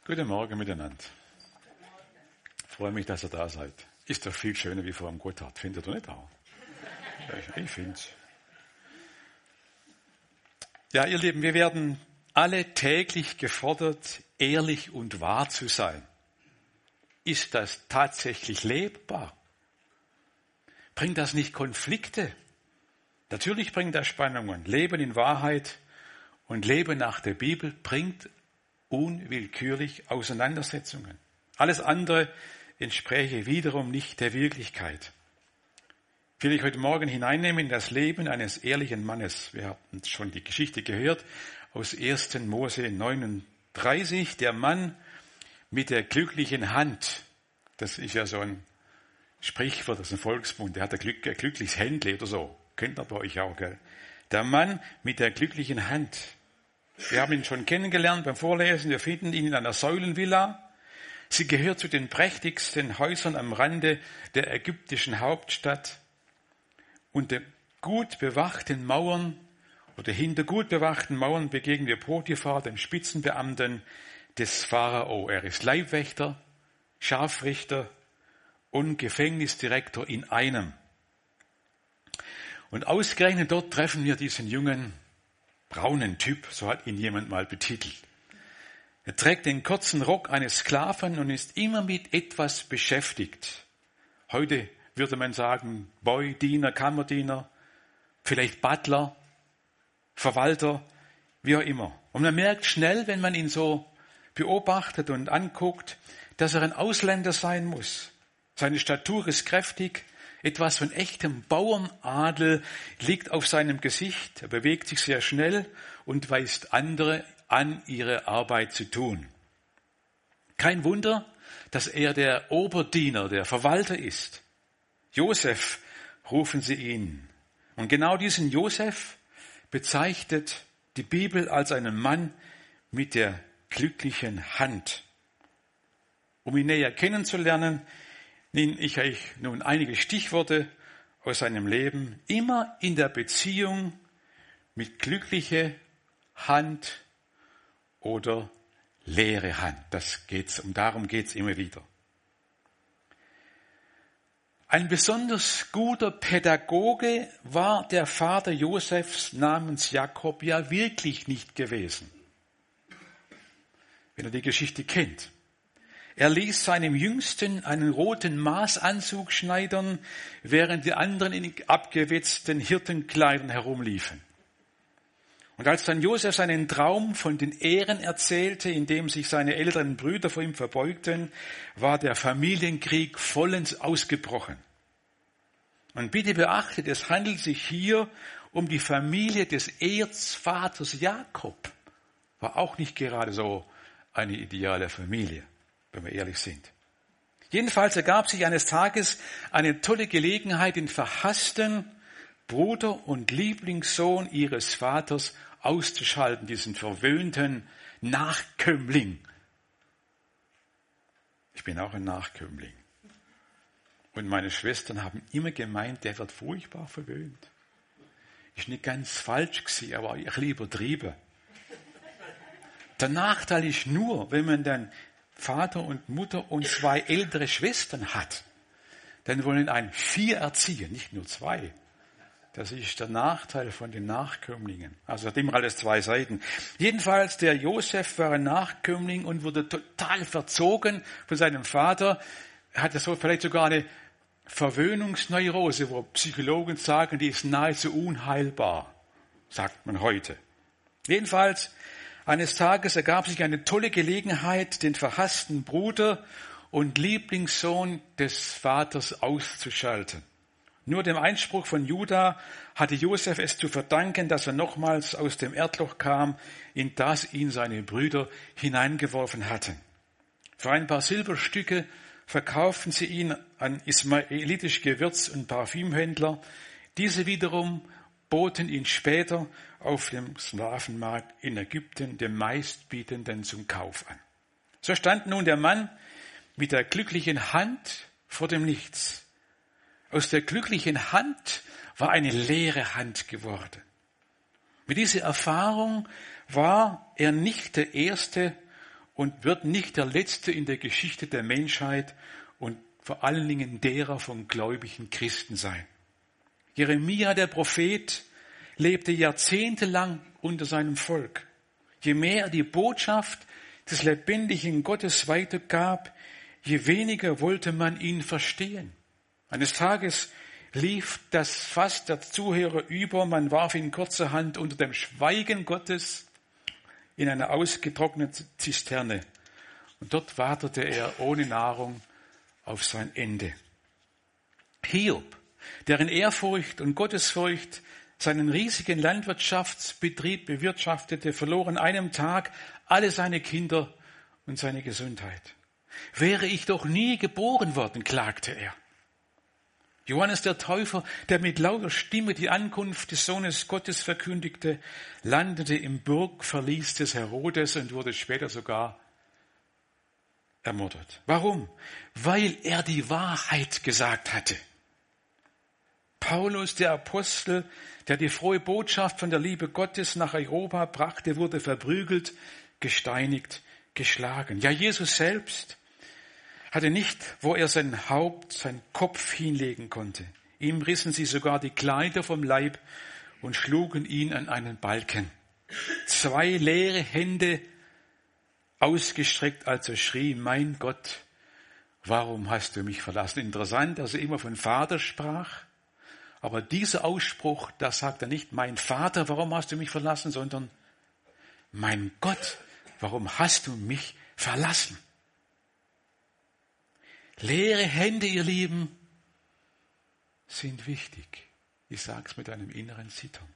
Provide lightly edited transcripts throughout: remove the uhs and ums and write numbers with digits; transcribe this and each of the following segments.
Guten Morgen miteinander. Ich freue mich, dass ihr da seid. Ist doch viel schöner wie vor dem Gotthard. Findet ihr nicht auch? Ich finde es. Ja, ihr Lieben, wir werden alle täglich gefordert, ehrlich und wahr zu sein. Ist das tatsächlich lebbar? Bringt das nicht Konflikte? Natürlich bringt das Spannungen. Leben in Wahrheit und Leben nach der Bibel bringt unwillkürlich Auseinandersetzungen. Alles andere entspräche wiederum nicht der Wirklichkeit. Ich will dich heute Morgen hineinnehmen in das Leben eines ehrlichen Mannes. Wir haben schon die Geschichte gehört aus 1. Mose 39. Der Mann mit der glücklichen Hand. Das ist ja so ein Sprichwort, das ist ein Volksmund. Der hat ein glückliches Händle oder so. Kennt ihr bei euch auch, gell? Der Mann mit der glücklichen Hand. Wir haben ihn schon kennengelernt beim Vorlesen. Wir finden ihn in einer Säulenvilla. Sie gehört zu den prächtigsten Häusern am Rande der ägyptischen Hauptstadt. Unter gut bewachten Mauern oder hinter gut bewachten Mauern begegnen wir Potiphar, dem Spitzenbeamten des Pharao. Er ist Leibwächter, Scharfrichter und Gefängnisdirektor in einem. Und ausgerechnet dort treffen wir diesen jungen, braunen Typ, so hat ihn jemand mal betitelt. Er trägt den kurzen Rock eines Sklaven und ist immer mit etwas beschäftigt. Heute würde man sagen, Boy, Diener, Kammerdiener, vielleicht Butler, Verwalter, wie auch immer. Und man merkt schnell, wenn man ihn so beobachtet und anguckt, dass er ein Ausländer sein muss. Seine Statur ist kräftig, etwas von echtem Bauernadel liegt auf seinem Gesicht. Er bewegt sich sehr schnell und weist andere an, ihre Arbeit zu tun. Kein Wunder, dass er der Oberdiener, der Verwalter ist. Josef rufen sie ihn. Und genau diesen Josef bezeichnet die Bibel als einen Mann mit der glücklichen Hand. Um ihn näher kennenzulernen, nenne ich euch nun einige Stichworte aus seinem Leben. Immer in der Beziehung mit glückliche Hand oder leere Hand. Darum geht's immer wieder. Ein besonders guter Pädagoge war der Vater Josefs namens Jakob ja wirklich nicht gewesen. Wenn ihr die Geschichte kennt. Er ließ seinem Jüngsten einen roten Maßanzug schneidern, während die anderen in abgewetzten Hirtenkleidern herumliefen. Und als dann Josef seinen Traum von den Ehren erzählte, in dem sich seine älteren Brüder vor ihm verbeugten, war der Familienkrieg vollends ausgebrochen. Und bitte beachtet, es handelt sich hier um die Familie des Erzvaters Jakob. War auch nicht gerade so eine ideale Familie, wenn wir ehrlich sind. Jedenfalls ergab sich eines Tages eine tolle Gelegenheit, den verhassten Bruder und Lieblingssohn ihres Vaters auszuschalten, diesen verwöhnten Nachkömmling. Ich bin auch ein Nachkömmling. Und meine Schwestern haben immer gemeint, der wird furchtbar verwöhnt. Ist nicht ganz falsch gewesen, aber ich lieber triebe. Der Nachteil ist nur, wenn man dann Vater und Mutter und 2 ältere Schwestern hat, dann wollen einen 4 erziehen, nicht nur 2. Das ist der Nachteil von den Nachkömmlingen. Also hat immer alles 2 Seiten. Jedenfalls, der Josef war ein Nachkömmling und wurde total verzogen von seinem Vater. Er hatte so vielleicht sogar eine Verwöhnungsneurose, wo Psychologen sagen, die ist nahezu unheilbar, sagt man heute. Jedenfalls, eines Tages ergab sich eine tolle Gelegenheit, den verhassten Bruder und Lieblingssohn des Vaters auszuschalten. Nur dem Einspruch von Juda hatte Josef es zu verdanken, dass er nochmals aus dem Erdloch kam, in das ihn seine Brüder hineingeworfen hatten. Für ein paar Silberstücke verkauften sie ihn an ismaelitische Gewürz- und Parfümhändler. Diese wiederum boten ihn später auf dem Sklavenmarkt in Ägypten dem Meistbietenden zum Kauf an. So stand nun der Mann mit der glücklichen Hand vor dem Nichts. Aus der glücklichen Hand war eine leere Hand geworden. Mit dieser Erfahrung war er nicht der Erste und wird nicht der letzte in der Geschichte der Menschheit und vor allen Dingen derer von gläubigen Christen sein. Jeremia, der Prophet, lebte jahrzehntelang unter seinem Volk. Je mehr er die Botschaft des lebendigen Gottes weitergab, je weniger wollte man ihn verstehen. Eines Tages lief das Fass der Zuhörer über, man warf ihn kurzerhand unter dem Schweigen Gottes in eine ausgetrocknete Zisterne. Und dort wartete er ohne Nahrung auf sein Ende. Hiob, der in Ehrfurcht und Gottesfurcht seinen riesigen Landwirtschaftsbetrieb bewirtschaftete, verlor an einem Tag alle seine Kinder und seine Gesundheit. Wäre ich doch nie geboren worden, klagte er. Johannes der Täufer, der mit lauter Stimme die Ankunft des Sohnes Gottes verkündigte, landete im Burgverlies des Herodes und wurde später sogar ermordet. Warum? Weil er die Wahrheit gesagt hatte. Paulus, der Apostel, der die frohe Botschaft von der Liebe Gottes nach Europa brachte, wurde verprügelt, gesteinigt, geschlagen. Ja, Jesus selbst hatte nicht, wo er sein Haupt, sein Kopf hinlegen konnte. Ihm rissen sie sogar die Kleider vom Leib und schlugen ihn an einen Balken. 2 leere Hände ausgestreckt, als er schrie, mein Gott, warum hast du mich verlassen? Interessant, dass er immer von Vater sprach. Aber dieser Ausspruch, da sagt er nicht, mein Vater, warum hast du mich verlassen, sondern mein Gott, warum hast du mich verlassen? Leere Hände, ihr Lieben, sind wichtig. Ich sage es mit einem inneren Zittern.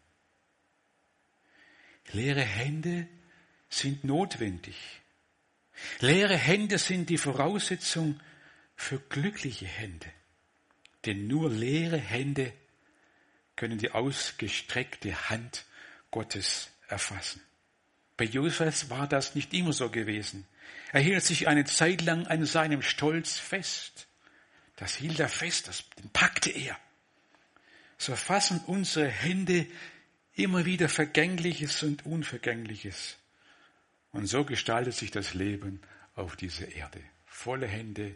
Leere Hände sind notwendig. Leere Hände sind die Voraussetzung für glückliche Hände. Denn nur leere Hände können die ausgestreckte Hand Gottes erfassen. Bei Josef war das nicht immer so gewesen. Er hielt sich eine Zeit lang an seinem Stolz fest. Das hielt er fest, den packte er. So fassen unsere Hände immer wieder Vergängliches und Unvergängliches. Und so gestaltet sich das Leben auf dieser Erde. Volle Hände,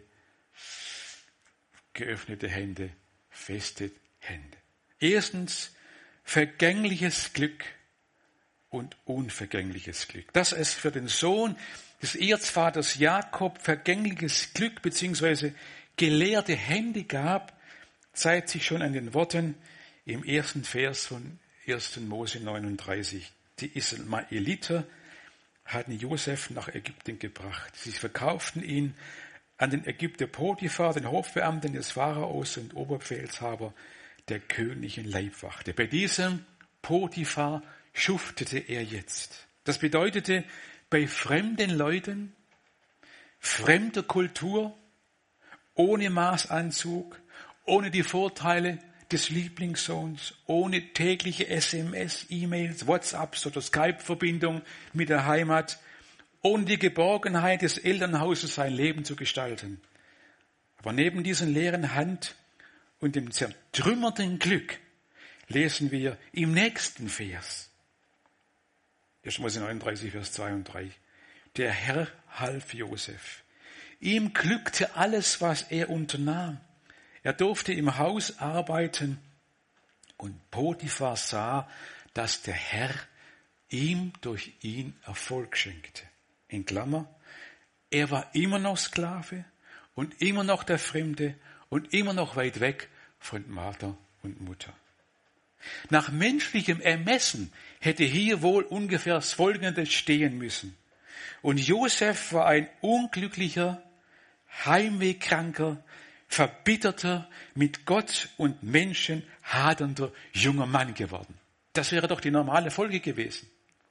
geöffnete Hände, feste Hände. Erstens, vergängliches Glück und unvergängliches Glück. Dass es für den Sohn des Erzvaters Jakob vergängliches Glück bzw. geleerte Hände gab, zeigt sich schon an den Worten im ersten Vers von 1. Mose 39. Die Ismaeliter hatten Josef nach Ägypten gebracht. Sie verkauften ihn an den Ägypter Potiphar, den Hofbeamten des Pharaos und Oberbefehlshaber der königlichen Leibwache. Bei diesem Potiphar schuftete er jetzt. Das bedeutete, bei fremden Leuten, fremder Kultur, ohne Maßanzug, ohne die Vorteile des Lieblingssohns, ohne tägliche SMS, E-Mails, WhatsApps oder Skype-Verbindung mit der Heimat, ohne die Geborgenheit des Elternhauses sein Leben zu gestalten. Aber neben diesen leeren Hand und dem zertrümmerten Glück lesen wir im nächsten Vers, 1. Mose 39, Vers 2 und 3, der Herr half Josef. Ihm glückte alles, was er unternahm. Er durfte im Haus arbeiten und Potiphar sah, dass der Herr ihm durch ihn Erfolg schenkte. In Klammer, er war immer noch Sklave und immer noch der Fremde und immer noch weit weg von Vater und Mutter. Nach menschlichem Ermessen hätte hier wohl ungefähr das Folgende stehen müssen. Und Josef war ein unglücklicher, heimwehkranker, verbitterter, mit Gott und Menschen hadernder junger Mann geworden. Das wäre doch die normale Folge gewesen.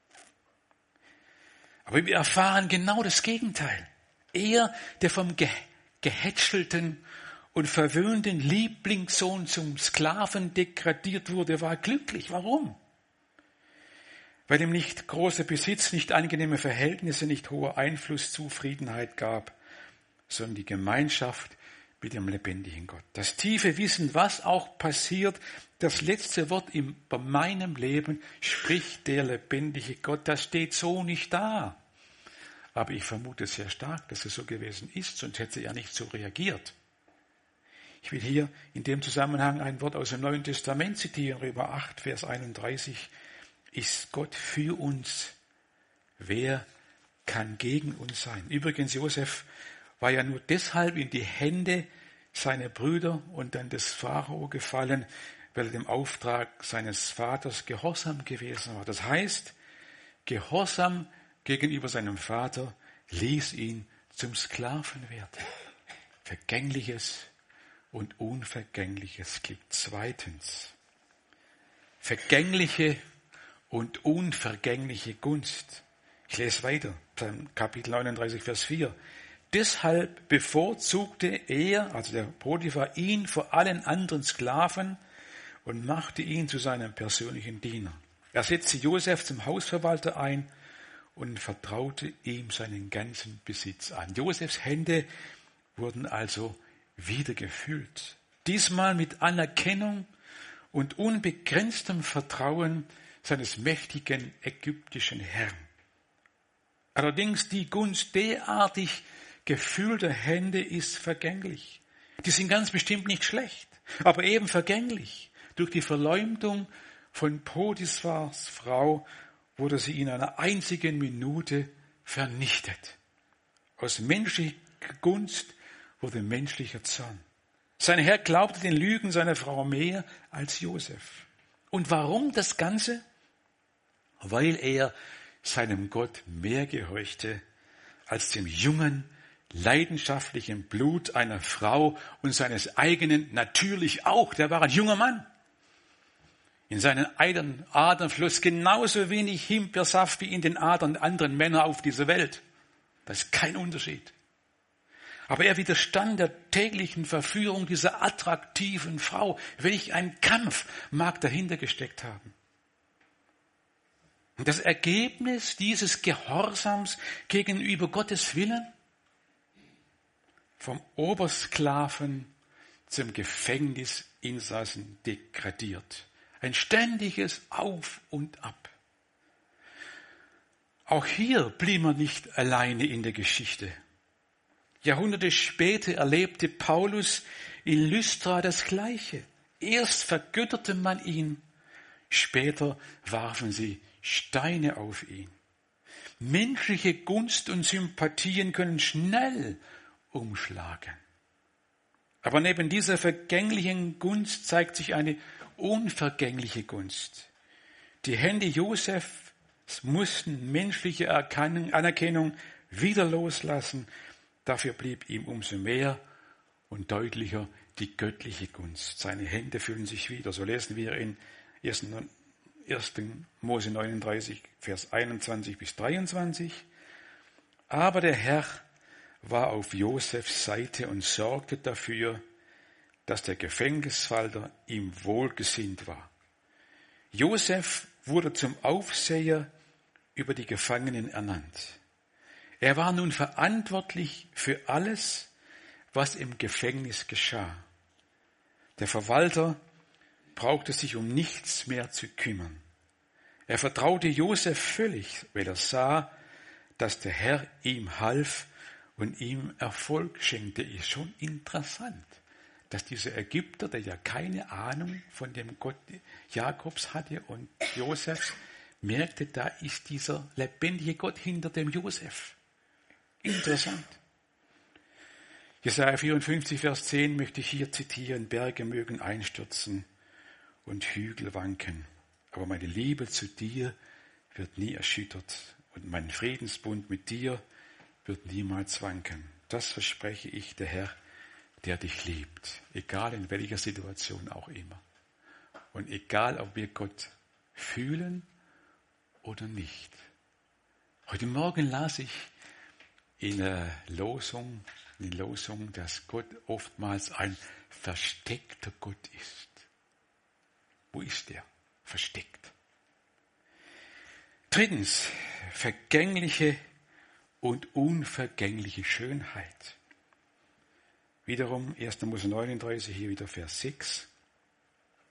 Aber wir erfahren genau das Gegenteil. Er, der vom gehätschelten und verwöhnten Lieblingssohn zum Sklaven degradiert wurde, war glücklich. Warum? Weil ihm nicht großer Besitz, nicht angenehme Verhältnisse, nicht hoher Einfluss, Zufriedenheit gab, sondern die Gemeinschaft mit dem lebendigen Gott. Das tiefe Wissen, was auch passiert, das letzte Wort bei meinem Leben spricht der lebendige Gott. Das steht so nicht da. Aber ich vermute sehr stark, dass es so gewesen ist, sonst hätte er nicht so reagiert. Ich will hier in dem Zusammenhang ein Wort aus dem Neuen Testament zitieren, Römer 8, Vers 31. Ist Gott für uns? Wer kann gegen uns sein? Übrigens, Josef war ja nur deshalb in die Hände seiner Brüder und dann des Pharao gefallen, weil er dem Auftrag seines Vaters gehorsam gewesen war. Das heißt, Gehorsam gegenüber seinem Vater ließ ihn zum Sklaven werden. Vergängliches und Unvergängliches gibt. Zweitens, vergängliche und unvergängliche Gunst. Ich lese weiter, Kapitel 39, Vers 4. Deshalb bevorzugte er, also der Potiphar, ihn vor allen anderen Sklaven und machte ihn zu seinem persönlichen Diener. Er setzte Josef zum Hausverwalter ein und vertraute ihm seinen ganzen Besitz an. Josefs Hände wurden also wieder gefüllt. Diesmal mit Anerkennung und unbegrenztem Vertrauen seines mächtigen ägyptischen Herrn. Allerdings die Gunst derartig gefühlter Hände ist vergänglich. Die sind ganz bestimmt nicht schlecht, aber eben vergänglich. Durch die Verleumdung von Potiphars Frau wurde sie in einer einzigen Minute vernichtet. Aus menschlicher Gunst wurde menschlicher Zorn. Sein Herr glaubte den Lügen seiner Frau mehr als Josef. Und warum das Ganze? Weil er seinem Gott mehr gehorchte als dem jungen, leidenschaftlichen Blut einer Frau und seines eigenen natürlich auch. Der war ein junger Mann. In seinen Adern floss genauso wenig Himbeersaft wie in den Adern anderen Männer auf dieser Welt. Das ist kein Unterschied. Aber er widerstand der täglichen Verführung dieser attraktiven Frau. Welch ein Kampf mag dahinter gesteckt haben. Und das Ergebnis dieses Gehorsams gegenüber Gottes Willen? Vom Obersklaven zum Gefängnisinsassen degradiert. Ein ständiges Auf und Ab. Auch hier blieb er nicht alleine in der Geschichte. Jahrhunderte später erlebte Paulus in Lystra das Gleiche. Erst vergötterte man ihn, später warfen sie Steine auf ihn. Menschliche Gunst und Sympathien können schnell umschlagen. Aber neben dieser vergänglichen Gunst zeigt sich eine unvergängliche Gunst. Die Hände Josefs mussten menschliche Anerkennung wieder loslassen. Dafür blieb ihm umso mehr und deutlicher die göttliche Gunst. Seine Hände füllen sich wieder. So lesen wir in 1. Mose 39, Vers 21 bis 23. Aber der Herr war auf Josefs Seite und sorgte dafür, dass der Gefängniswärter ihm wohlgesinnt war. Josef wurde zum Aufseher über die Gefangenen ernannt. Er war nun verantwortlich für alles, was im Gefängnis geschah. Der Verwalter brauchte sich um nichts mehr zu kümmern. Er vertraute Josef völlig, weil er sah, dass der Herr ihm half und ihm Erfolg schenkte. Ist schon interessant, dass dieser Ägypter, der ja keine Ahnung von dem Gott Jakobs hatte und Josefs, merkte, da ist dieser lebendige Gott hinter dem Josef. Interessant. Jesaja 54, Vers 10 möchte ich hier zitieren. Berge mögen einstürzen und Hügel wanken. Aber meine Liebe zu dir wird nie erschüttert und mein Friedensbund mit dir wird niemals wanken. Das verspreche ich, der Herr, der dich liebt. Egal in welcher Situation auch immer. Und egal, ob wir Gott fühlen oder nicht. Heute Morgen las ich in der Losung, dass Gott oftmals ein versteckter Gott ist. Wo ist er? Versteckt. Drittens, vergängliche und unvergängliche Schönheit. Wiederum 1. Mose 39, hier wieder Vers 6.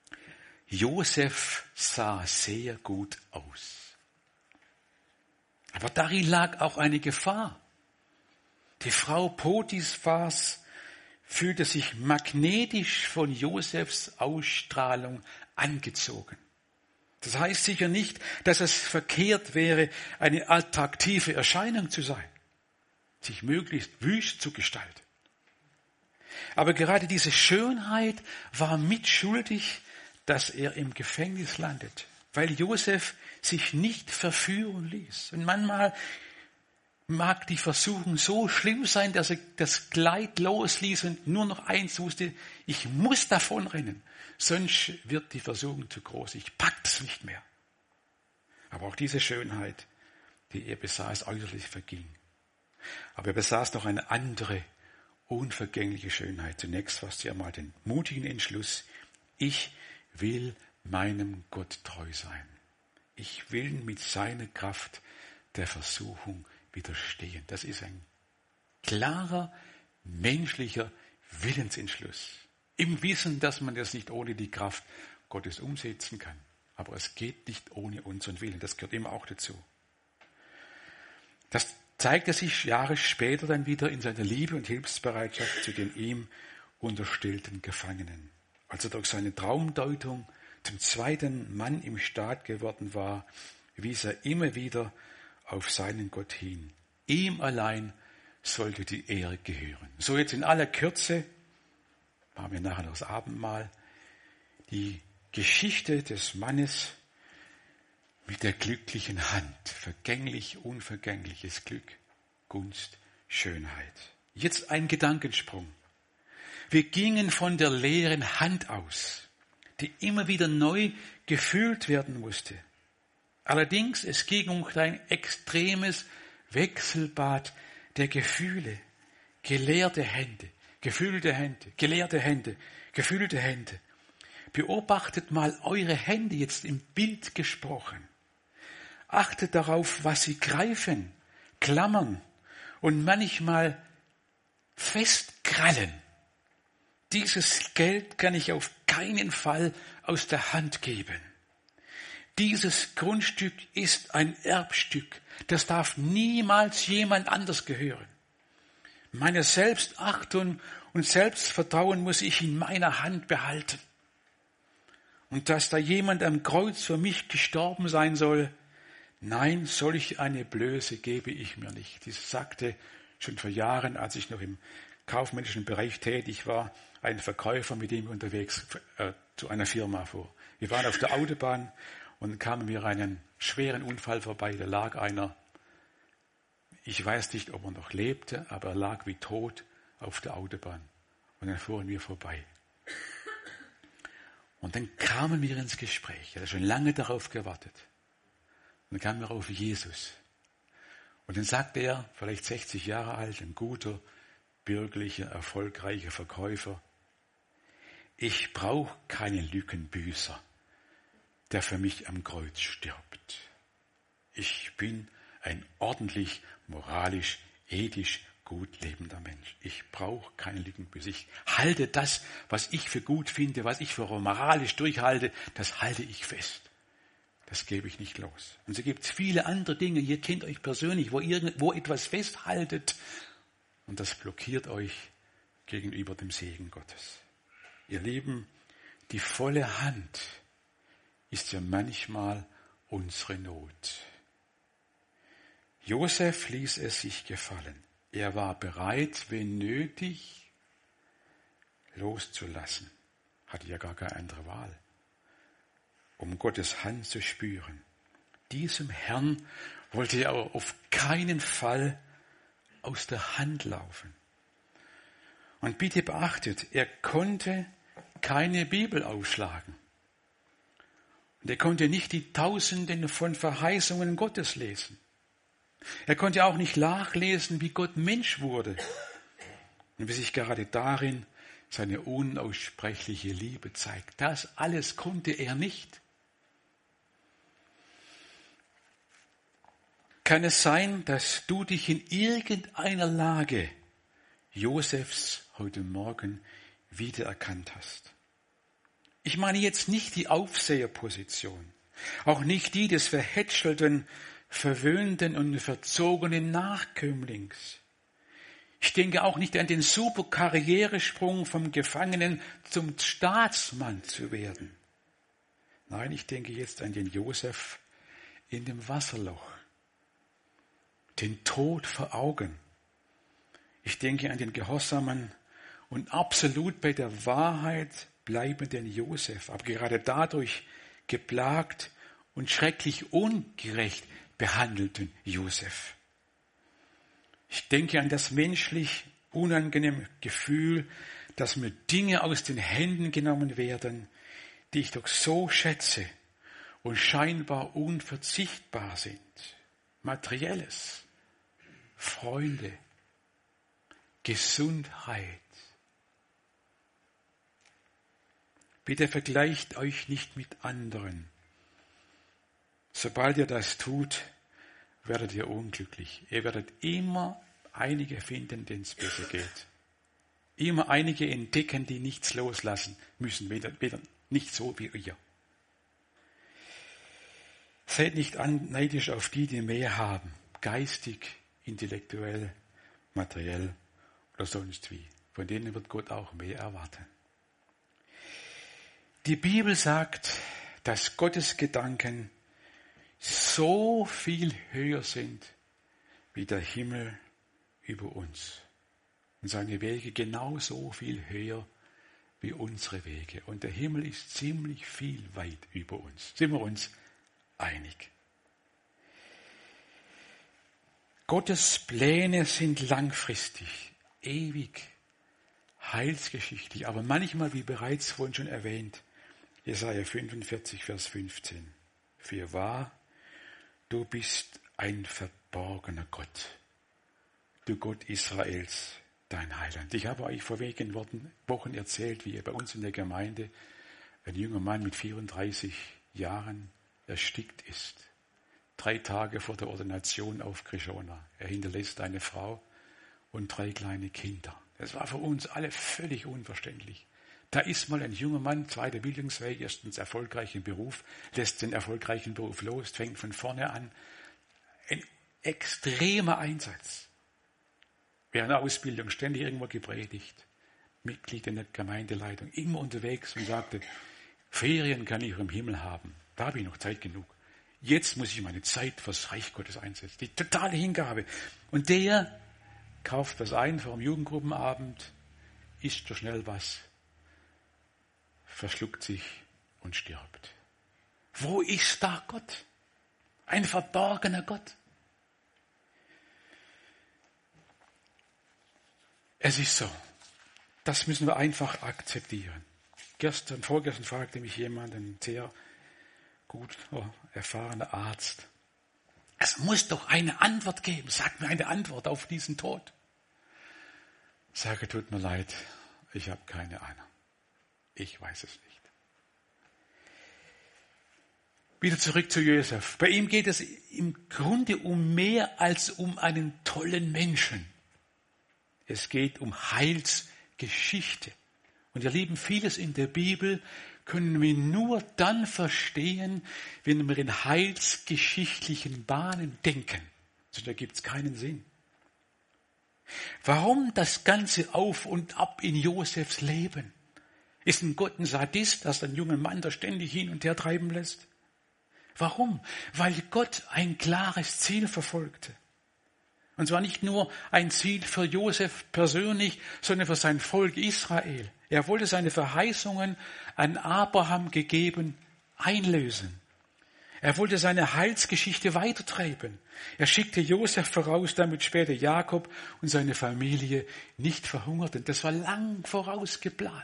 Josef sah sehr gut aus. Aber darin lag auch eine Gefahr. Die Frau Potiphars fühlte sich magnetisch von Josefs Ausstrahlung angezogen. Das heißt sicher nicht, dass es verkehrt wäre, eine attraktive Erscheinung zu sein, sich möglichst wüst zu gestalten. Aber gerade diese Schönheit war mitschuldig, dass er im Gefängnis landet, weil Josef sich nicht verführen ließ. Und manchmal mag die Versuchung so schlimm sein, dass er das Kleid losließ und nur noch eins wusste: Ich muss davonrennen, sonst wird die Versuchung zu groß. Ich pack es nicht mehr. Aber auch diese Schönheit, die er besaß, äußerlich verging. Aber er besaß noch eine andere, unvergängliche Schönheit. Zunächst fasste er mal den mutigen Entschluss: Ich will meinem Gott treu sein. Ich will mit seiner Kraft der Versuchung widerstehen. Das ist ein klarer menschlicher Willensentschluss. Im Wissen, dass man das nicht ohne die Kraft Gottes umsetzen kann. Aber es geht nicht ohne unseren Willen. Das gehört immer auch dazu. Das zeigte sich Jahre später dann wieder in seiner Liebe und Hilfsbereitschaft zu den ihm unterstellten Gefangenen. Als er durch seine Traumdeutung zum zweiten Mann im Staat geworden war, wies er immer wieder auf seinen Gott hin. Ihm allein sollte die Ehre gehören. So jetzt in aller Kürze, machen wir nachher noch das Abendmahl, die Geschichte des Mannes mit der glücklichen Hand. Vergänglich, unvergängliches Glück, Gunst, Schönheit. Jetzt ein Gedankensprung. Wir gingen von der leeren Hand aus, die immer wieder neu gefüllt werden musste. Allerdings, es ging um ein extremes Wechselbad der Gefühle. Geleerte Hände, gefüllte Hände, geleerte Hände, gefüllte Hände. Beobachtet mal eure Hände jetzt im Bild gesprochen. Achtet darauf, was sie greifen, klammern und manchmal festkrallen. Dieses Geld kann ich auf keinen Fall aus der Hand geben. Dieses Grundstück ist ein Erbstück. Das darf niemals jemand anders gehören. Meine Selbstachtung und Selbstvertrauen muss ich in meiner Hand behalten. Und dass da jemand am Kreuz für mich gestorben sein soll, nein, solch eine Blöße gebe ich mir nicht. Das sagte schon vor Jahren, als ich noch im kaufmännischen Bereich tätig war, ein Verkäufer, mit dem ich unterwegs zu einer Firma fuhr. Wir waren auf der Autobahn und kamen mir einen schweren Unfall vorbei. Da lag einer, ich weiß nicht, ob er noch lebte, aber er lag wie tot auf der Autobahn. Und dann fuhren wir vorbei. Und dann kamen wir ins Gespräch. Er hat schon lange darauf gewartet. Und dann kamen wir auf Jesus. Und dann sagte er, vielleicht 60 Jahre alt, ein guter, bürgerlicher, erfolgreicher Verkäufer: Ich brauche keinen Lückenbüßer, der für mich am Kreuz stirbt. Ich bin ein ordentlich, moralisch, ethisch gut lebender Mensch. Ich brauche keinen Lückenbüßer. Ich halte das, was ich für gut finde, was ich für moralisch durchhalte, das halte ich fest. Das gebe ich nicht los. Und so gibt es viele andere Dinge, ihr kennt euch persönlich, wo etwas festhaltet und das blockiert euch gegenüber dem Segen Gottes. Ihr Lieben, die volle Hand ist ja manchmal unsere Not. Josef ließ es sich gefallen. Er war bereit, wenn nötig, loszulassen. Hatte ja gar keine andere Wahl, um Gottes Hand zu spüren. Diesem Herrn wollte er aber auf keinen Fall aus der Hand laufen. Und bitte beachtet, er konnte keine Bibel aufschlagen. Und er konnte nicht die Tausenden von Verheißungen Gottes lesen. Er konnte auch nicht nachlesen, wie Gott Mensch wurde und wie sich gerade darin seine unaussprechliche Liebe zeigt. Das alles konnte er nicht. Kann es sein, dass du dich in irgendeiner Lage Josefs heute Morgen wiedererkannt hast? Ich meine jetzt nicht die Aufseherposition, auch nicht die des verhätschelten verwöhnten und verzogenen Nachkömmlings. Ich denke auch nicht an den super Karrieresprung vom Gefangenen zum Staatsmann zu werden. Nein, ich denke jetzt an den Josef in dem Wasserloch. Den Tod vor Augen. Ich denke an den gehorsamen und absolut bei der Wahrheit bleibenden Josef, aber gerade dadurch geplagt und schrecklich ungerecht behandelten Josef. Ich denke an das menschlich unangenehme Gefühl, dass mir Dinge aus den Händen genommen werden, die ich doch so schätze und scheinbar unverzichtbar sind. Materielles, Freunde, Gesundheit. Bitte vergleicht euch nicht mit anderen. Sobald ihr das tut, werdet ihr unglücklich. Ihr werdet immer einige finden, denen es besser geht. Immer einige entdecken, die nichts loslassen müssen, weder nicht so wie ihr. Seid nicht neidisch auf die, die mehr haben, geistig, intellektuell, materiell oder sonst wie. Von denen wird Gott auch mehr erwarten. Die Bibel sagt, dass Gottes Gedanken so viel höher sind wie der Himmel über uns. Und seine Wege genauso viel höher wie unsere Wege. Und der Himmel ist ziemlich viel weit über uns. Sind wir uns einig? Gottes Pläne sind langfristig, ewig, heilsgeschichtlich. Aber manchmal, wie bereits vorhin schon erwähnt, Jesaja 45, Vers 15. Fürwahr, du bist ein verborgener Gott, du Gott Israels, dein Heiland. Ich habe euch vor wenigen Wochen erzählt, wie bei uns in der Gemeinde ein junger Mann mit 34 Jahren erstickt ist. 3 Tage vor der Ordination auf Krishona. Er hinterlässt eine Frau und 3 kleine Kinder. Das war für uns alle völlig unverständlich. Da ist mal ein junger Mann, zweiter Bildungsweg, erstens erfolgreich im Beruf, lässt den erfolgreichen Beruf los, fängt von vorne an. Ein extremer Einsatz. Während der Ausbildung ständig irgendwo gepredigt. Mitglied in der Gemeindeleitung, immer unterwegs und sagte, Ferien kann ich im Himmel haben. Da habe ich noch Zeit genug. Jetzt muss ich meine Zeit fürs Reich Gottes einsetzen. Die totale Hingabe. Und der kauft was ein vor dem Jugendgruppenabend, isst so schnell was, verschluckt sich und stirbt. Wo ist da Gott? Ein verborgener Gott. Es ist so. Das müssen wir einfach akzeptieren. Vorgestern fragte mich jemand, ein sehr gut erfahrener Arzt. Es muss doch eine Antwort geben. Sag mir eine Antwort auf diesen Tod. Ich sage, tut mir leid, ich habe keine Ahnung. Ich weiß es nicht. Wieder zurück zu Josef. Bei ihm geht es im Grunde um mehr als um einen tollen Menschen. Es geht um Heilsgeschichte. Und ihr Lieben, vieles in der Bibel können wir nur dann verstehen, wenn wir in heilsgeschichtlichen Bahnen denken. Sonst ergibt es keinen Sinn. Warum das ganze Auf und Ab in Josefs Leben? Ist ein Gott ein Sadist, dass einen jungen Mann da ständig hin und her treiben lässt? Warum? Weil Gott ein klares Ziel verfolgte. Und zwar nicht nur ein Ziel für Josef persönlich, sondern für sein Volk Israel. Er wollte seine Verheißungen an Abraham gegeben einlösen. Er wollte seine Heilsgeschichte weitertreiben. Er schickte Josef voraus, damit später Jakob und seine Familie nicht verhungerten. Das war lang voraus geplant.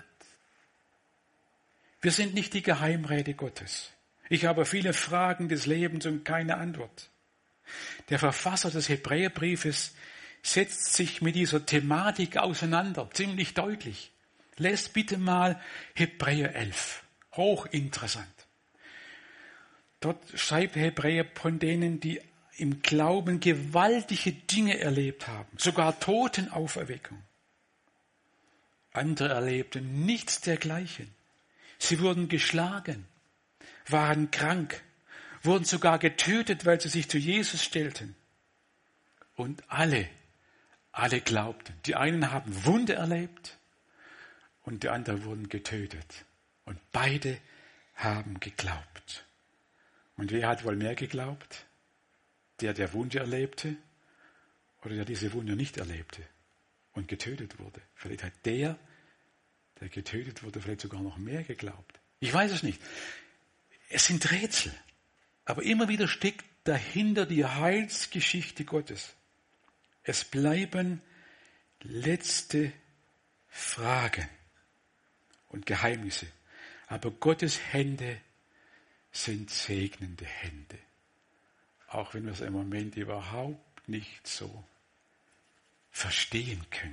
Wir sind nicht die Geheimräte Gottes. Ich habe viele Fragen des Lebens und keine Antwort. Der Verfasser des Hebräerbriefes setzt sich mit dieser Thematik auseinander, ziemlich deutlich. Lest bitte mal Hebräer 11. Hochinteressant. Dort schreibt der Hebräer von denen, die im Glauben gewaltige Dinge erlebt haben, sogar Totenauferweckung. Andere erlebten nichts dergleichen. Sie wurden geschlagen, waren krank, wurden sogar getötet, weil sie sich zu Jesus stellten. Und alle glaubten. Die einen haben Wunder erlebt und die anderen wurden getötet. Und beide haben geglaubt. Und wer hat wohl mehr geglaubt? Der Wunder erlebte oder der diese Wunder nicht erlebte und getötet wurde? Vielleicht hat der getötet wurde, vielleicht sogar noch mehr geglaubt. Ich weiß es nicht. Es sind Rätsel. Aber immer wieder steckt dahinter die Heilsgeschichte Gottes. Es bleiben letzte Fragen und Geheimnisse. Aber Gottes Hände sind segnende Hände. Auch wenn wir es im Moment überhaupt nicht so verstehen können.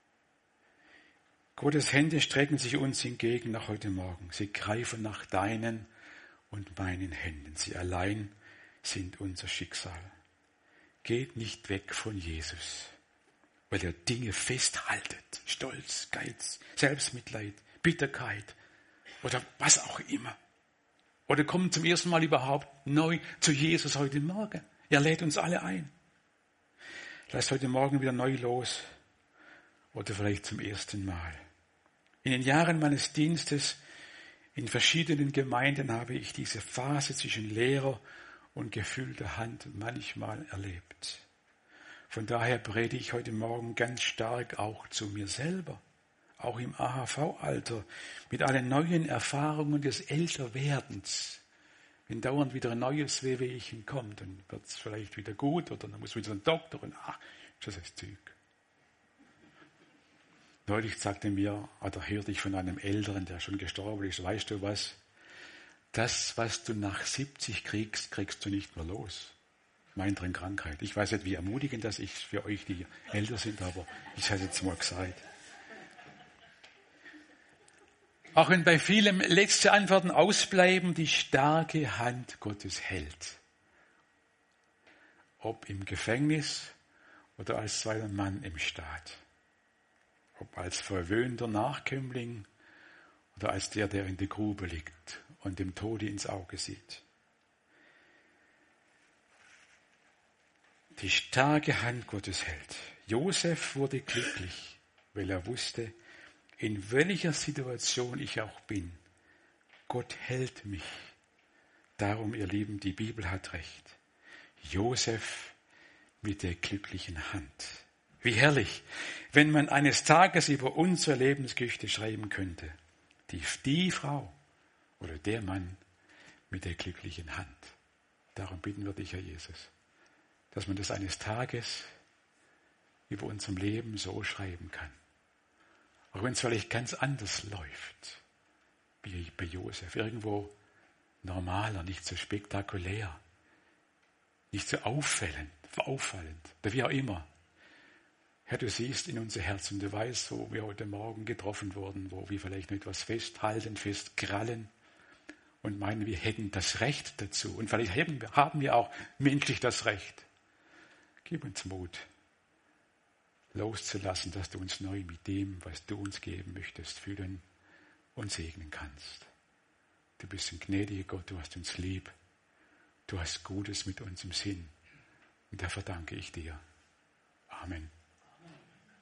Gottes Hände strecken sich uns entgegen nach heute Morgen. Sie greifen nach deinen und meinen Händen. Sie allein sind unser Schicksal. Geht nicht weg von Jesus, weil er Dinge festhaltet. Stolz, Geiz, Selbstmitleid, Bitterkeit oder was auch immer. Oder kommt zum ersten Mal überhaupt neu zu Jesus heute Morgen. Er lädt uns alle ein. Lasst heute Morgen wieder neu los oder vielleicht zum ersten Mal. In den Jahren meines Dienstes in verschiedenen Gemeinden habe ich diese Phase zwischen leerer und gefüllter Hand manchmal erlebt. Von daher predige ich heute Morgen ganz stark auch zu mir selber, auch im AHV-Alter, mit allen neuen Erfahrungen des Älterwerdens. Wenn dauernd wieder ein neues Wehwehchen kommt, dann wird es vielleicht wieder gut oder dann muss wieder ein Doktor und das ist das Zeug. Neulich sagte mir, oder hörte ich von einem Älteren, der schon gestorben ist, weißt du was? Das, was du nach 70 kriegst, kriegst du nicht mehr los. Meint drin Krankheit. Ich weiß nicht, wie ermutigend das ist für euch, die älter sind, aber ich habe es jetzt mal gesagt. Auch wenn bei vielen letzte Antworten ausbleiben, die starke Hand Gottes hält. Ob im Gefängnis oder als zweiter Mann im Staat. Ob als verwöhnter Nachkömmling oder als der in der Grube liegt und dem Tode ins Auge sieht. Die starke Hand Gottes hält. Josef wurde glücklich, weil er wusste, in welcher Situation ich auch bin. Gott hält mich. Darum, ihr Lieben, die Bibel hat recht. Josef mit der glücklichen Hand. Wie herrlich, wenn man eines Tages über unsere Lebensgeschichte schreiben könnte. Die Frau oder der Mann mit der glücklichen Hand. Darum bitten wir dich, Herr Jesus, dass man das eines Tages über unserem Leben so schreiben kann. Auch wenn es vielleicht ganz anders läuft, wie bei Josef. Irgendwo normaler, nicht so spektakulär, nicht so auffallend oder wie auch immer. Herr, du siehst in unser Herz und du weißt, wo wir heute Morgen getroffen wurden, wo wir vielleicht noch etwas festhalten, festkrallen und meinen, wir hätten das Recht dazu. Und vielleicht haben wir auch menschlich das Recht. Gib uns Mut, loszulassen, dass du uns neu mit dem, was du uns geben möchtest, füllen und segnen kannst. Du bist ein gnädiger Gott, du hast uns lieb. Du hast Gutes mit uns im Sinn. Und dafür danke ich dir. Amen.